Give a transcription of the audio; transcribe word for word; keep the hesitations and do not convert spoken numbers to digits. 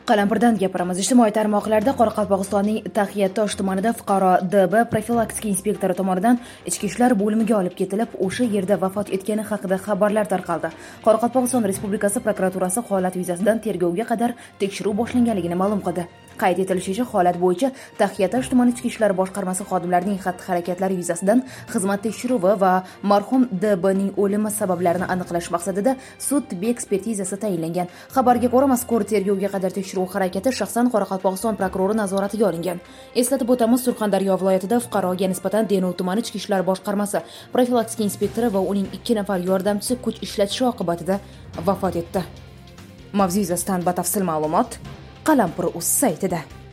Qalampirdan gapiramiz. Ijtimoiy tarmoqlarda Qoraqalpog'istonning Taxiyatosh tumanida fuqaro D B profilaktika inspektori tomonidan ichki ishlar bo'limiga olib ketilib, o'sha yerda vafot etgani haqida xabarlar tarqaldi. Qoraqalpog'iston Respublikasi prokuraturasi holat yuzasidan tergovga qadar tekshiruv boshlanganligini ma'lum qildi. Qayd etilishicha, holat bo'yicha Taxiyatosh tumani ichki ishlar boshqarmasi xodimlarining xatti-harakatlari yuzasidan xizmat tekshiruvi va marhum D B ning o'limi sabablarini aniqlash maqsadida sud tibbiy ekspertizasi tayinlangan. Xabarga ko'ra, mazkur tergovga qadar tekshiruv harakati shaxsan Qoraqalpog'iston prokurori nazoratiga olingan. Eslatib o'tamiz, Surxondaryo viloyatida fuqaroga nisbatan Denov tumani ichki ishlar boshqarmasi profilaktika inspektori va uning ikki nafar yordamchisi kuch ishlatishi oqibatida vafot etdi. Mavzu yuzasidan batafsil ma'lumot Qalampir.uz saytida.